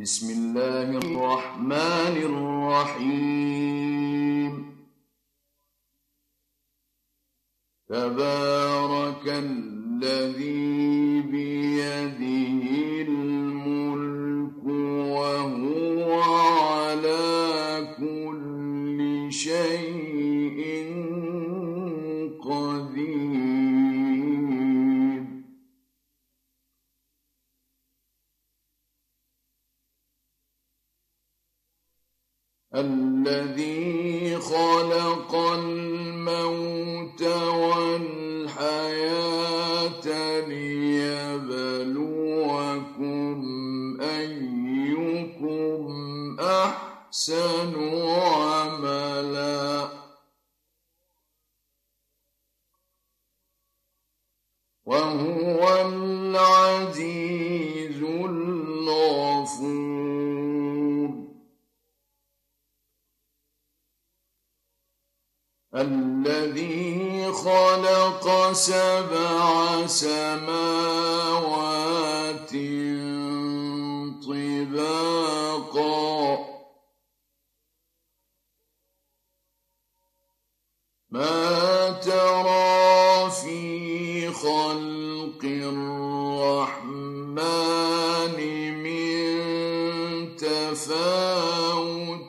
بسم الله الرحمن الرحيم تبارك الذي بيده الملك وهو على كل شيء قدير الذي خلق الموت والحياة ليبلوكم أيكم أحسن عملا وهو العزيز الغفور الذي خلق 7 سماوات طباقا ما ترى في خلق الرحمن من تفاوت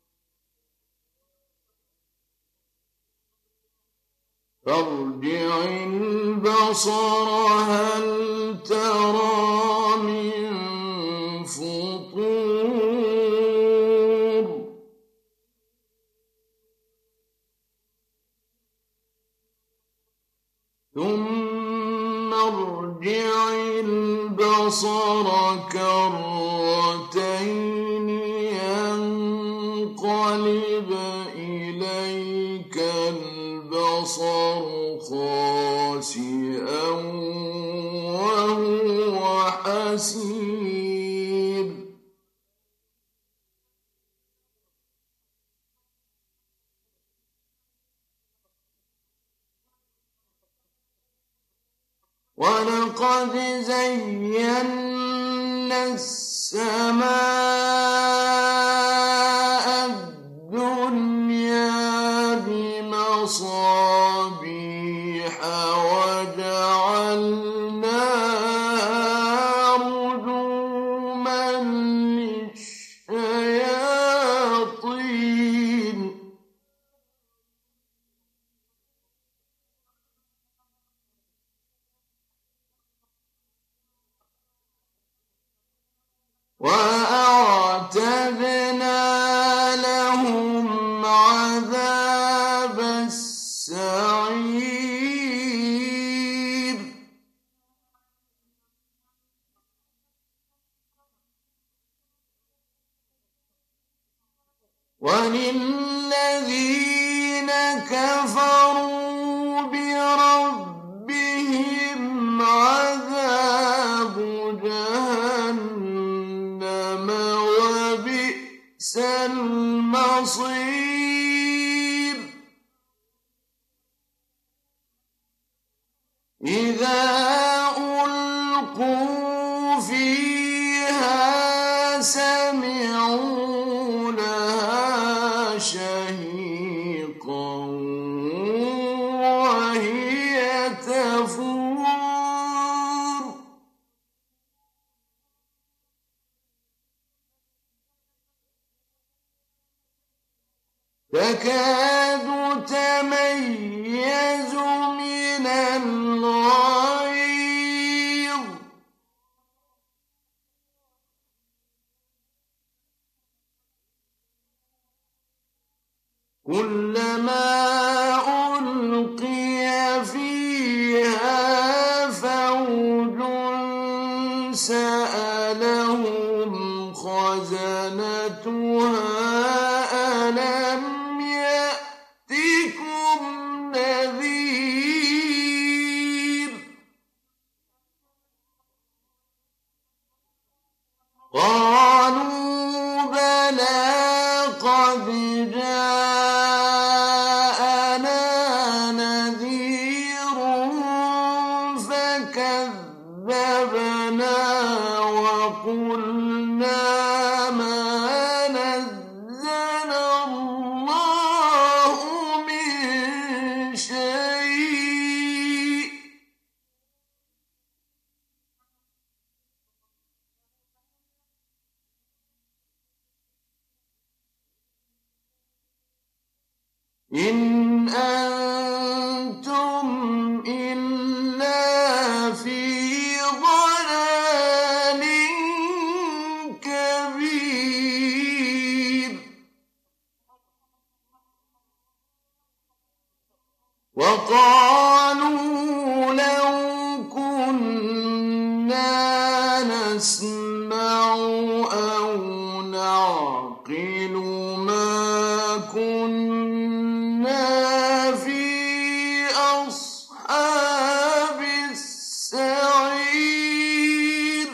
فارجع البصر هل ترى من فطور ثم ارجع البصر كرتين ينقلب إليك البصر خاسئا وهو حسير ولقد زينا السماء الدنيا بمصابيح وجعلناها رجوما للشياطين وأعتدنا لهم عذاب السعير وللذين كفروا بربهم عذاب جهنم وبئس المصير إذا ألقوا فيها سمعوا لها شهيقا وهي تفور تكاد تميز من الغيظ كلما ألقي فيها فوج سألهم خزنتها ألم يأتكم نذير قالوا بلى قد جاءنا نذير فكذبنا وقلنا إن أنتم إلا في ضلال كبير وقالوا لو كنا نسمع أو نعقل ما كنا في أصحاب السعير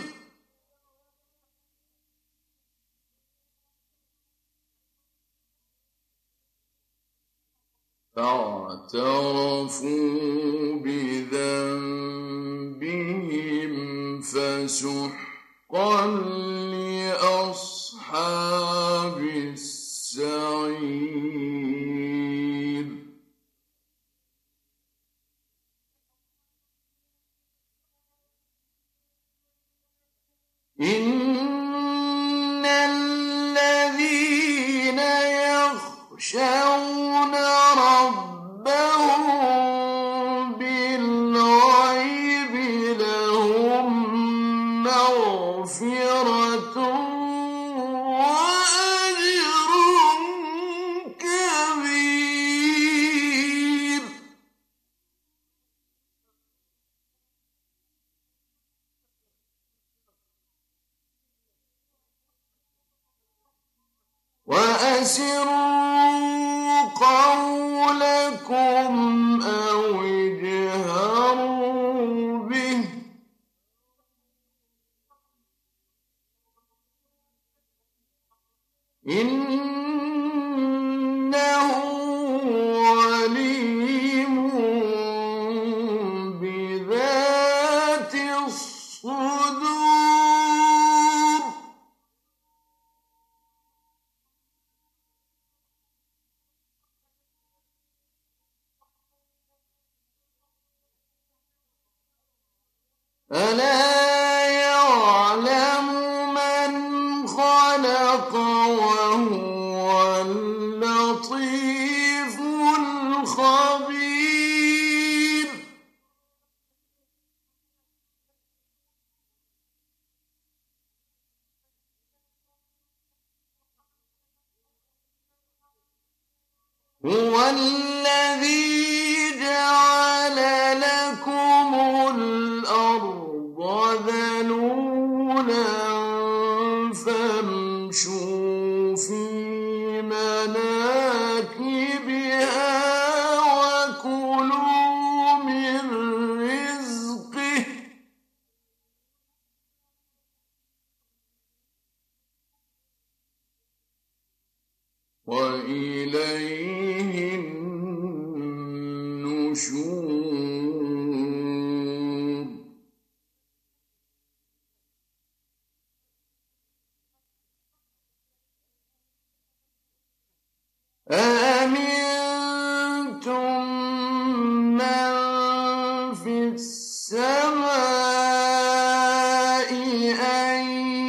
فاعترفوا بذنبهم فسحقا لأصحاب السعير إن الذين يخشون ربهم بالغيب لهم مغفرة وأجر كبير وأسروا قولكم أو اجهروا به إنه عليم بذات الصدور ألا يعلم من خلق وهو اللطيف الخبير هو الذي جعل لكم الأرض ذلولا فامشوا في مناكبها وكلوا من رزقه وإليه النشور أأمنتم من في السماء أن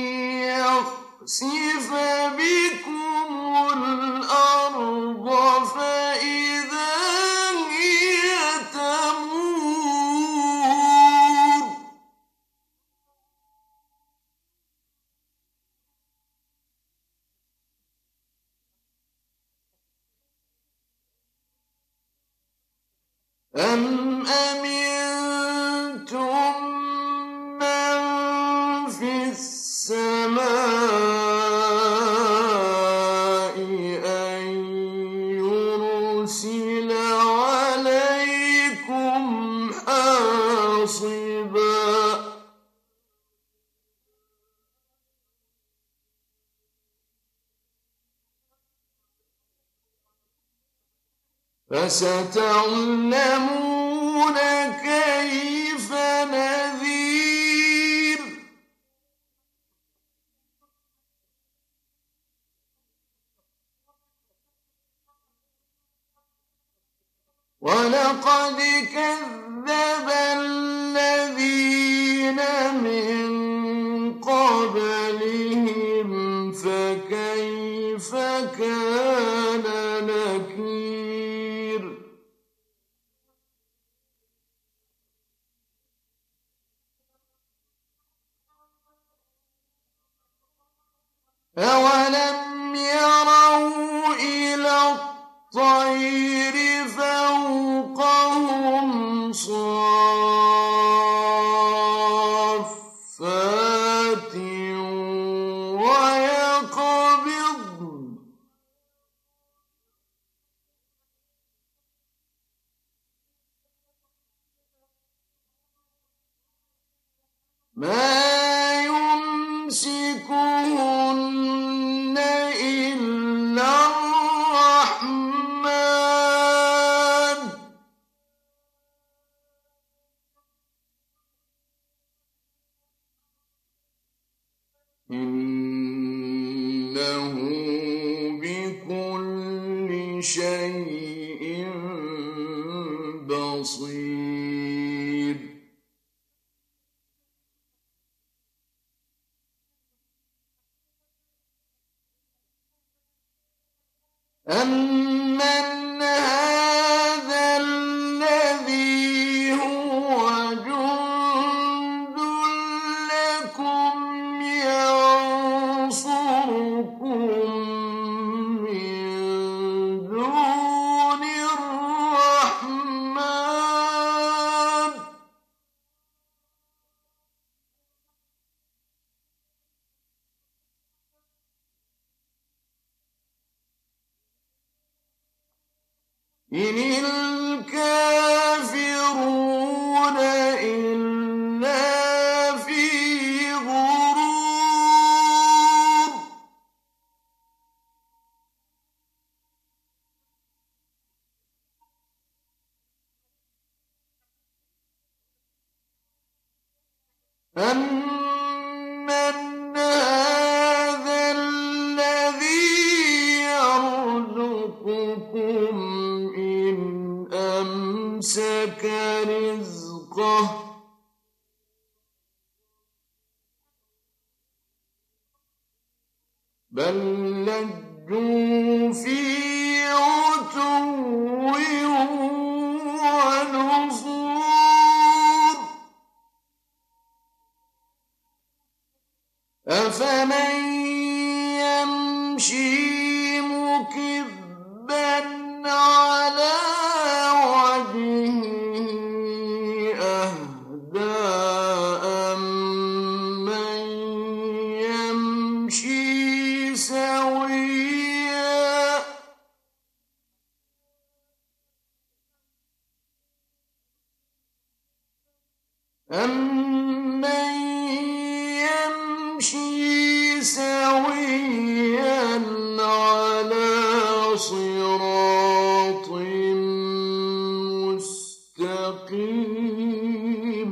يخسف بكم الأرض فإذا هي تمور أم أمنتم من في السماء أن يرسل عليكم حاصبا فستعلمون كيف نذير ولقد كذب الذين من قبلهم فكيف كان نكير أولم يروا إلى الطير فوقهم صافات ويقبضن ما يمسكهن إلا الرحمن إنه بكل شيء بصير أَمَّنْ هَٰذَا الَّذِي هُوَ جُندٌ لَّكُمْ يَنصُرُكُم مِّن دُونِ الرَّحْمَٰنِ ۚ إِنِ الْكَافِرُونَ إِلَّا فِي غُرُورٍ أَمَّنْ هَٰذَا الَّذِي يَرْزُقُكُمْ إِنْ أَمْسَكَ رِزْقَهُ بَل لَّجُّوا فِي عُتُوٍّ وَنُفُورٍ أَفَمَن يَمْشِي مُكِبًّا عَلَىٰ وَجْهِهِ أَهْدَىٰ أَمَّن يَمْشِي سَوِيًّا أَمَّن يَمْشِي سَوِيًّا عَلَىٰ صِرَاطٍ مُّسْتَقِيمٍ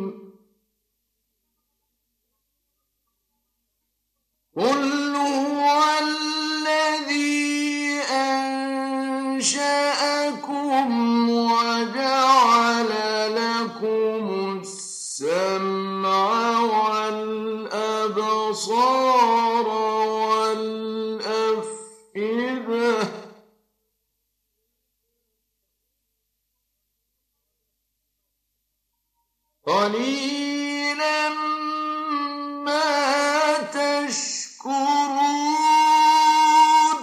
قُلْ هُوَ الَّذِي أَنشَأَكُمْ وَجَعَلَ لَكُمُ السَّمْعَ وَالْأَبْصَارَ وَالْأَفْئِدَةَ ۚ قَلِيلًا مَّا تَشْكُرُونَ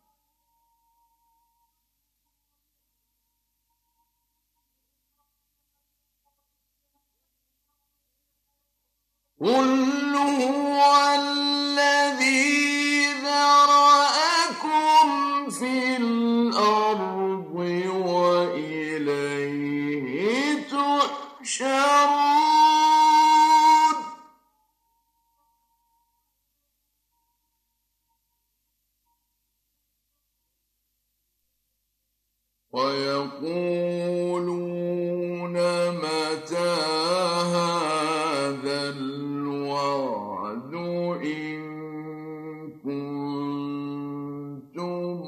قُلْ هُوَ الَّذِي ذَرَأَكُمْ فِي الْأَرْضِ وَإِلَيْهِ تُحْشَرُونَ وَيَقُولُونَ مَتَىٰ هَٰذَا الْوَعْدُ إِن كُنتُمْ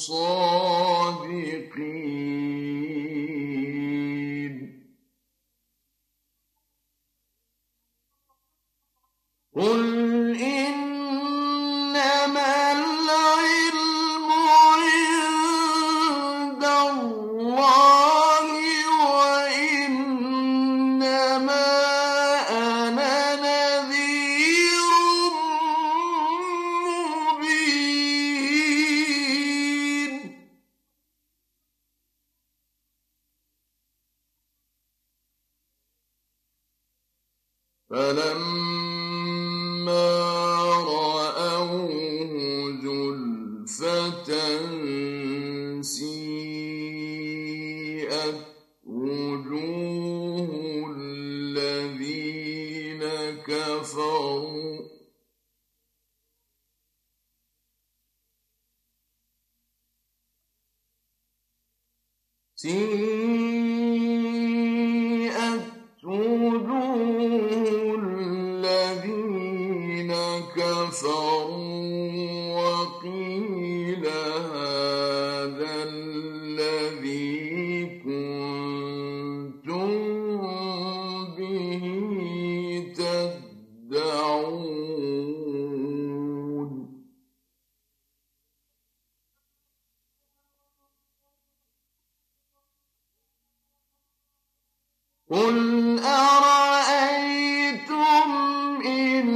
صَادِقِينَ قُلْ إِنَّمَا الْعِلْمُ عِندَ اللَّهِ وَإِنَّمَا أَنَا نَذِيرٌ مُّبِينٌ فلما رأوه زلفة سيئت وجوه الذين كفروا وقيل هذا الذي كنتم به تدعون قل أرأيتم إن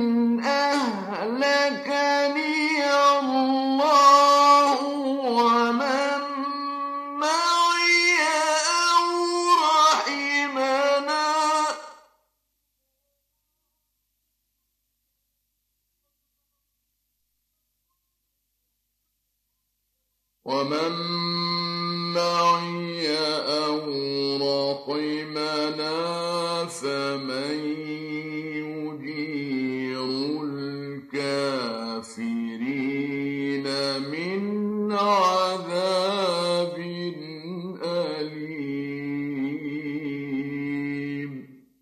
أهلكني الله ومن معي أو رحمنا فمن يجير الكافرين من عذاب أليم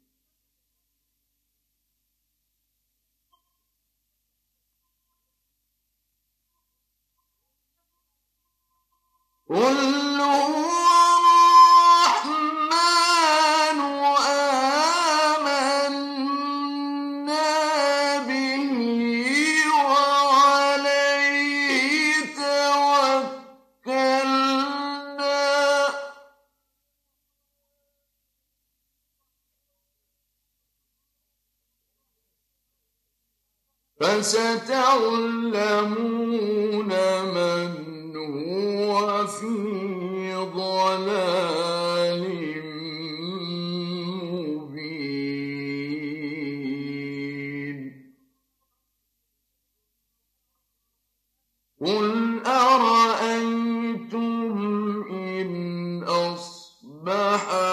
قل هو فستعلمون من هو في ضلال مبين قل أرأيتم إن أصبح